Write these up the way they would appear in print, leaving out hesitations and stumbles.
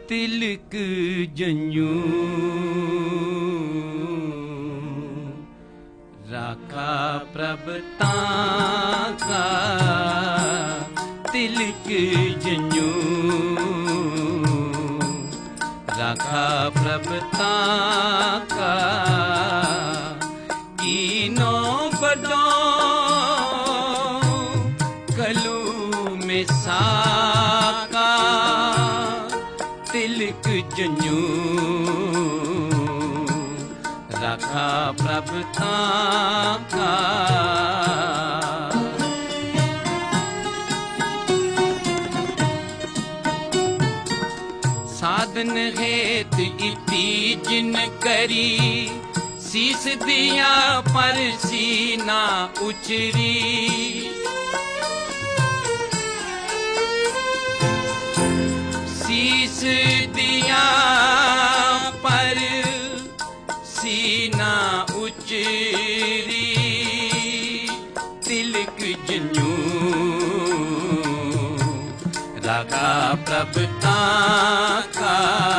तिलक जन्यू राखा प्रभ ताका तिलक जन्यू राखा प्रभ ताका कीनो बड़ो कलू में साका तिलक जन्यू राखा प्रभ ताका साधन हेत इति जिन करी शीस दिया पर सीना उचरी शीस दिया पर सीना उचरी तिलक जन्यू राखा प्रभ ताका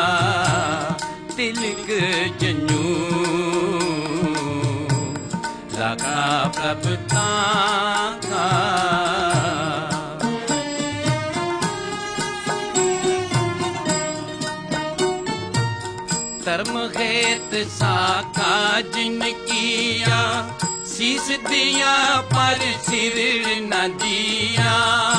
तिलक जन्यू राखा प्रभ ताका धर्म हेत साका जिन किया शीस दिया पर सिर न दिया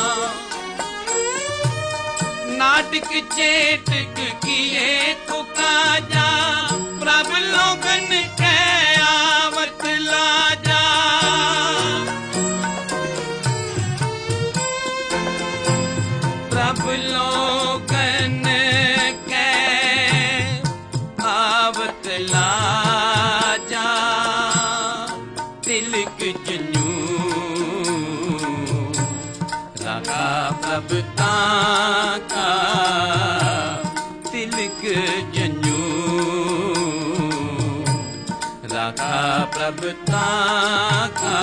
नाटक चेटक किए को काजा प्रभ लोगन के आवत लाजा प्रभ लोगन के आवत लाजा तिलक जन्यू राखा प्रभ ताका तिलक जन्यू राखा प्रभ ताका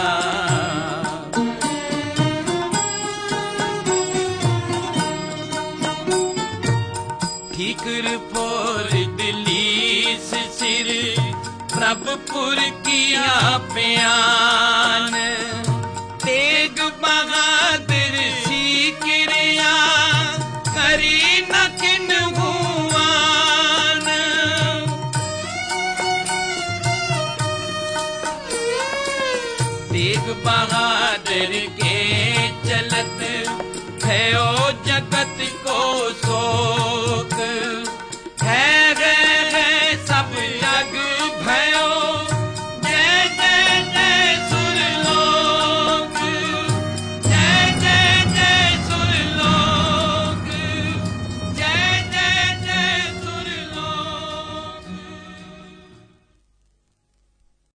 ठीकर फोर दिलीस सिर प्रभपुर किया बयान तेग बहादुर सीकरिया करी न किन हुआन तेग बहादुर के चलत भयो जगत को